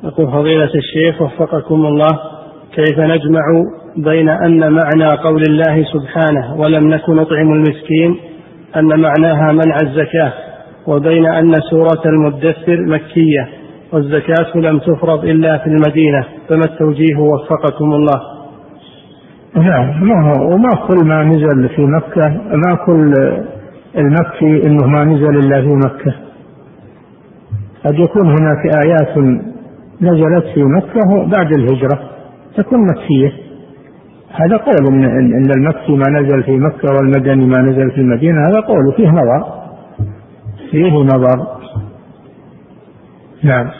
يقول فضيلة الشيخ وفقكم الله، كيف نجمع بين أن معنى قول الله سبحانه ولم نكن نطعم المسكين أن معناها منع الزكاة، وبين أن سورة المدثر مكية والزكاة لم تفرض إلا في المدينة، فما التوجيه وفقكم الله؟ نعم، وما كل ما نزل في مكة، ما كل المكي إنه ما نزل إلا في مكة. قد يكون هناك آيات نزلت في مكة بعد الهجرة تكون مكية، هذا قول إن المكي ما نزل في مكة والمدني ما نزل في المدينة، هذا قول فيه نظر. نعم.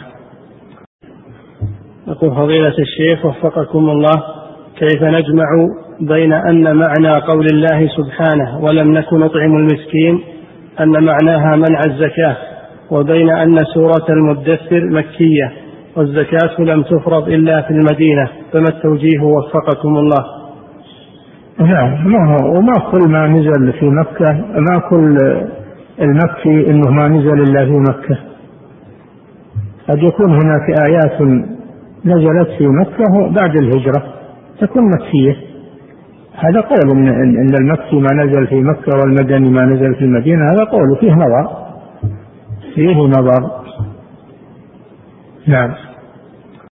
يقول فضيلة الشيخ وفقكم الله، كيف نجمع بين أن معنى قول الله سبحانه ولم نكن نطعم المسكين أن معناها منع الزكاة، وبين أن سورة المدثر مكية والزكاة لم تفرض إلا في المدينة، فما التوجيه وفقكم الله؟ نعم، وما كل ما نزل في مكة، ما كل المكي إنه ما نزل إلا في مكة. قد يكون هناك آيات نزلت في مكة بعد الهجرة تكون مكية، هذا قول إن المكي ما نزل في مكة والمدني ما نزل في المدينة، هذا قول فيه نظر. نعم.